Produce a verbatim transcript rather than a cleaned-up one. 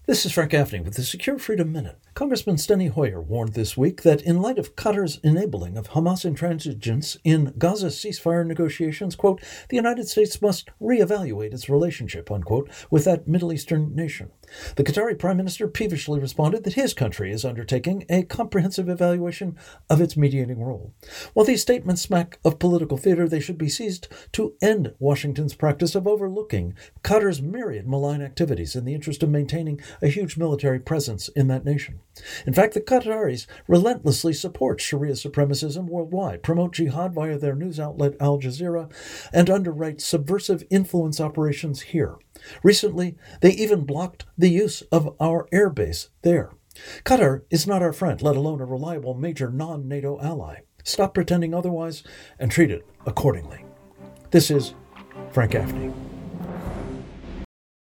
This is Frank Gaffney with the Secure Freedom Minute. Congressman Steny Hoyer warned this week that in light of Qatar's enabling of Hamas intransigence in Gaza ceasefire negotiations, quote, the United States must reevaluate its relationship, unquote, with that Middle Eastern nation. The Qatari Prime Minister peevishly responded that his country is undertaking a comprehensive evaluation of its mediating role. While these statements smack of political theater, they should be seized to end Washington's practice of overlooking Qatar's myriad malign activities in the interest of maintaining a huge military presence in that nation. In fact, the Qataris relentlessly support Sharia supremacism worldwide, promote jihad via their news outlet Al Jazeera, and underwrite subversive influence operations here. Recently, they even blocked the use of our airbase there. Qatar is not our friend, let alone a reliable major non-NATO ally. Stop pretending otherwise and treat it accordingly. This is Frank Gaffney.